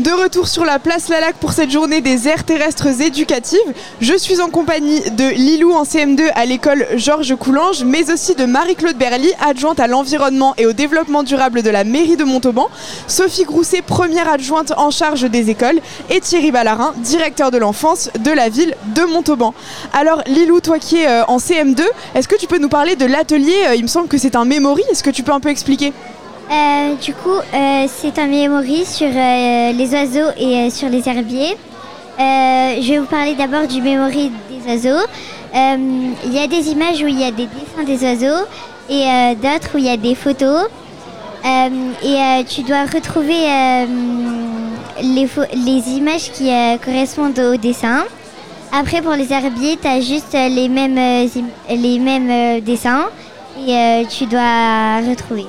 De retour sur la place Lalac pour cette journée des aires terrestres éducatives. Je suis en compagnie de Lilou en CM2 à l'école Georges Coulanges, mais aussi de Marie-Claude Berly, adjointe à l'environnement et au développement durable de la mairie de Montauban, Sophie Grousset, première adjointe en charge des écoles, et Thierry Ballarin, directeur de l'enfance de la ville de Montauban. Alors Lilou, toi qui es en CM2, est-ce que tu peux nous parler de l'atelier ? Il me semble que c'est un memory, est-ce que tu peux un peu expliquer ? C'est un memory sur les oiseaux et sur les herbiers. Je vais vous parler d'abord du memory des oiseaux. Il y a des images où il y a des dessins des oiseaux et d'autres où il y a des photos. Tu dois retrouver les images qui correspondent au dessin. Après, pour les herbiers, tu as juste les mêmes dessins et tu dois retrouver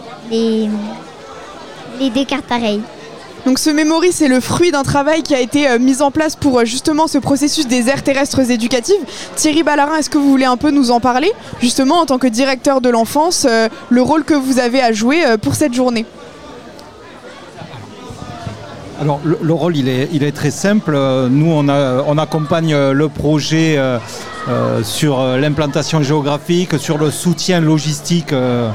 les deux cartes pareilles. Donc ce memory, c'est le fruit d'un travail qui a été mis en place pour justement ce processus des aires terrestres éducatives. Thierry Ballarin, est-ce que vous voulez un peu nous en parler ? Justement, en tant que directeur de l'enfance, le rôle que vous avez à jouer pour cette journée. Alors le rôle, il est très simple. Nous, on accompagne le projet sur l'implantation géographique, sur le soutien logistique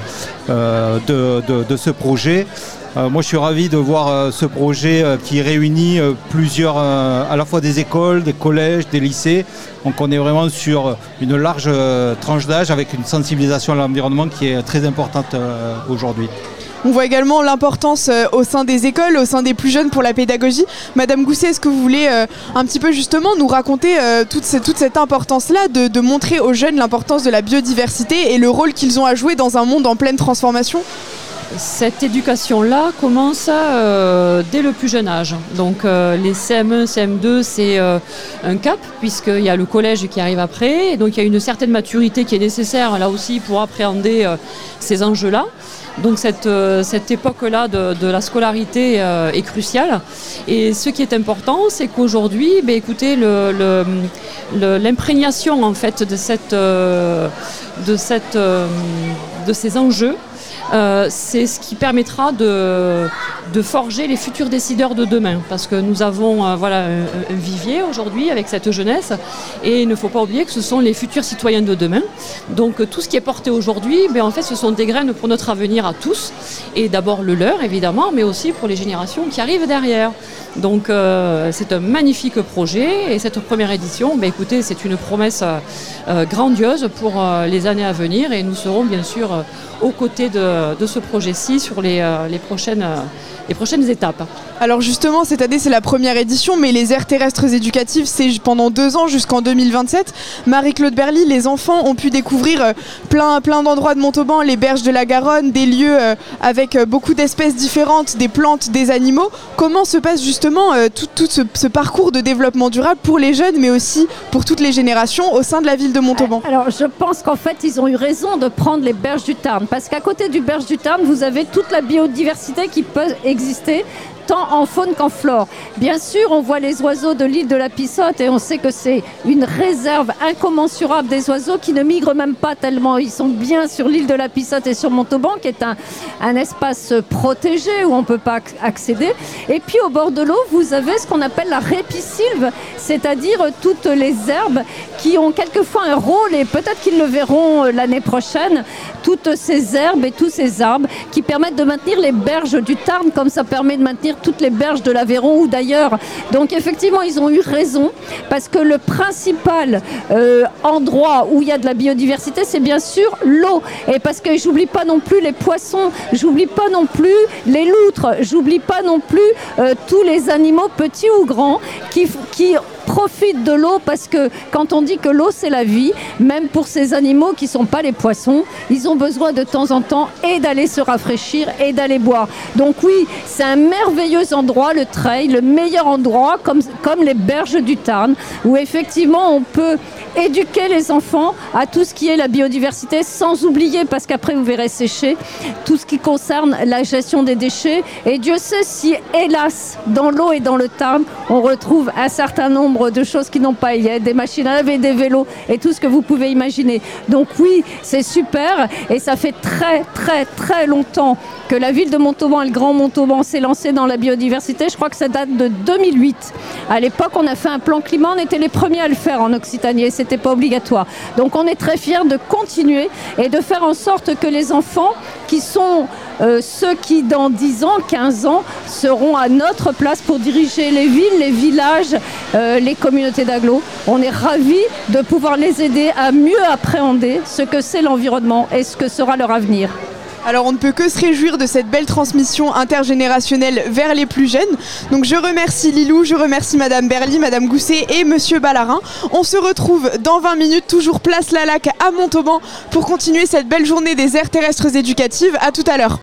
de ce projet. Moi, je suis ravi de voir ce projet qui réunit plusieurs, à la fois des écoles, des collèges, des lycées. Donc, on est vraiment sur une large tranche d'âge avec une sensibilisation à l'environnement qui est très importante aujourd'hui. On voit également l'importance au sein des écoles, au sein des plus jeunes pour la pédagogie. Madame Gousset, est-ce que vous voulez un petit peu justement nous raconter toute cette importance-là de montrer aux jeunes l'importance de la biodiversité et le rôle qu'ils ont à jouer dans un monde en pleine transformation ? Cette éducation-là commence dès le plus jeune âge. Donc les CM1, CM2, c'est un cap, puisqu'il y a le collège qui arrive après. Et donc il y a une certaine maturité qui est nécessaire là aussi pour appréhender ces enjeux-là. Donc cette époque-là de la scolarité est cruciale. Et ce qui est important, c'est qu'aujourd'hui, écoutez, l'imprégnation en fait de ces enjeux, c'est ce qui permettra de forger les futurs décideurs de demain. Parce que nous avons un vivier aujourd'hui avec cette jeunesse et il ne faut pas oublier que ce sont les futurs citoyens de demain. Donc tout ce qui est porté aujourd'hui, en fait, ce sont des graines pour notre avenir à tous. Et d'abord le leur, évidemment, mais aussi pour les générations qui arrivent derrière. Donc c'est un magnifique projet et cette première édition, écoutez, c'est une promesse grandiose pour les années à venir et nous serons bien sûr aux côtés de ce projet-ci sur les prochaines étapes. Alors justement, cette année, c'est la première édition, mais les aires terrestres éducatives, c'est pendant 2 ans jusqu'en 2027. Marie-Claude Berly, les enfants ont pu découvrir plein d'endroits de Montauban, les berges de la Garonne, des lieux avec beaucoup d'espèces différentes, des plantes, des animaux. Comment se passe justement tout ce parcours de développement durable pour les jeunes, mais aussi pour toutes les générations au sein de la ville de Montauban ? Alors je pense qu'en fait, ils ont eu raison de prendre les berges du Tarn, parce qu'à côté du berge du Tarn, vous avez toute la biodiversité qui peut exister, tant en faune qu'en flore. Bien sûr, on voit les oiseaux de l'île de la Pissotte et on sait que c'est une réserve incommensurable des oiseaux qui ne migrent même pas tellement. Ils sont bien sur l'île de la Pissotte et sur Montauban, qui est un espace protégé où on ne peut pas accéder. Et puis au bord de l'eau, vous avez ce qu'on appelle la répisylve, c'est-à-dire toutes les herbes qui ont quelquefois un rôle, et peut-être qu'ils le verront l'année prochaine, toutes ces herbes et tous ces arbres qui permettent de maintenir les berges du Tarn, comme ça permet de maintenir toutes les berges de l'Aveyron ou d'ailleurs. Donc effectivement, ils ont eu raison, parce que le principal endroit où il y a de la biodiversité, c'est bien sûr l'eau. Et parce que j'oublie pas non plus les poissons, j'oublie pas non plus les loutres, j'oublie pas non plus tous les animaux petits ou grands qui profitent de l'eau, parce que quand on dit que l'eau c'est la vie, même pour ces animaux qui ne sont pas les poissons, ils ont besoin de temps en temps et d'aller se rafraîchir et d'aller boire. Donc oui, c'est un merveilleux endroit, le Treil, le meilleur endroit, comme les berges du Tarn, où effectivement on peut éduquer les enfants à tout ce qui est la biodiversité, sans oublier, parce qu'après vous verrez sécher, tout ce qui concerne la gestion des déchets. Et Dieu sait si, hélas, dans l'eau et dans le Tarn, on retrouve un certain nombre nombre de choses qui n'ont pas. Il y a des machines à laver, des vélos et tout ce que vous pouvez imaginer. Donc oui, c'est super et ça fait très très très longtemps que la ville de Montauban et le Grand Montauban s'est lancé dans la biodiversité. Je crois que ça date de 2008. À l'époque, on a fait un plan climat, on était les premiers à le faire en Occitanie et c'était pas obligatoire. Donc on est très fiers de continuer et de faire en sorte que les enfants qui sont ceux qui dans 10 ans, 15 ans seront à notre place pour diriger les villes, les villages, les communautés d'agglo. On est ravis de pouvoir les aider à mieux appréhender ce que c'est l'environnement et ce que sera leur avenir. Alors on ne peut que se réjouir de cette belle transmission intergénérationnelle vers les plus jeunes. Donc je remercie Lilou, je remercie Madame Berly, Madame Gousset et Monsieur Ballarin. On se retrouve dans 20 minutes, toujours place Lalac à Montauban pour continuer cette belle journée des aires terrestres éducatives. À tout à l'heure.